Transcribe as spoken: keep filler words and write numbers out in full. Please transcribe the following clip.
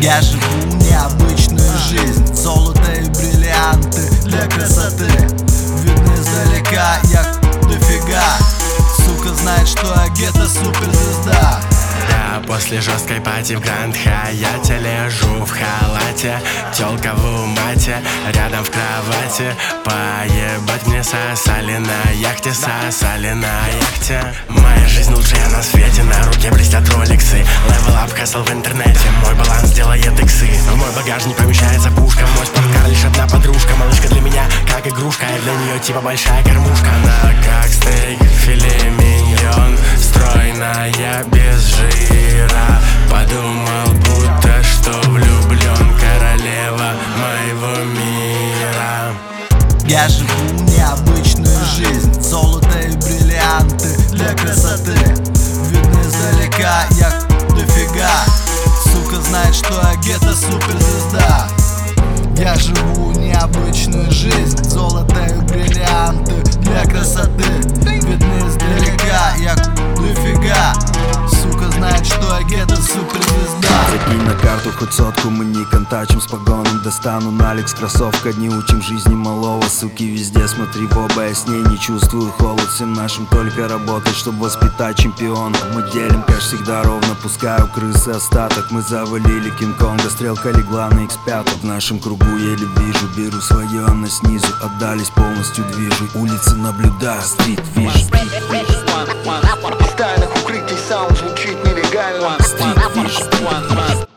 Я живу необычную жизнь, золото и бриллианты для красоты. Видно издалека, я дофига. Сука знает, что я где-то суперзвезда. Да, после жесткой пати в Гранд Хаяте лежу в халате, тёлка в умате, рядом в кровати. Поебать мне сосали на яхте, сосали на яхте. Моя жизнь лучшая на свете, на руке блестят роликсы. Level up хасл в интернете, мой баланс делает иксы. В мой багажник помещается пушка, мой спорткар лишь одна подружка. Малышка для меня как игрушка, и для нее типа большая кормушка. Она как стейк, филе миньон, стройная, без жира. Подумал, будто что влюблен, королева моего мира. Я живу необычную жизнь, золото и бриллианты для красоты. Видно издалека, я дофига. Сука знает, что я где-то суперзвезда. Я живу необычную жизнь, золото и бриллианты для красоты. Видно издалека, я дофига. Сука знает, что я где-то суперзвезда. Закинь на карту хоть сотку, мы не контачим с погоном. Достану наликс, кроссовка, не учим жизни малого. Суки везде, смотри в оба, я с ней не чувствую холод. Всем нашим только работать, чтобы воспитать чемпиона. Мы делим кэш всегда ровно, пускаю крысы остаток. Мы завалили Кинг-Конга, стрелка легла на икс пять. В нашем кругу еле вижу, беру свое, она снизу. Отдались, полностью движу, улицы наблюдаю, стрит вижу. Из тайных укрытий саунд звучит нелегально. Стрит вижу.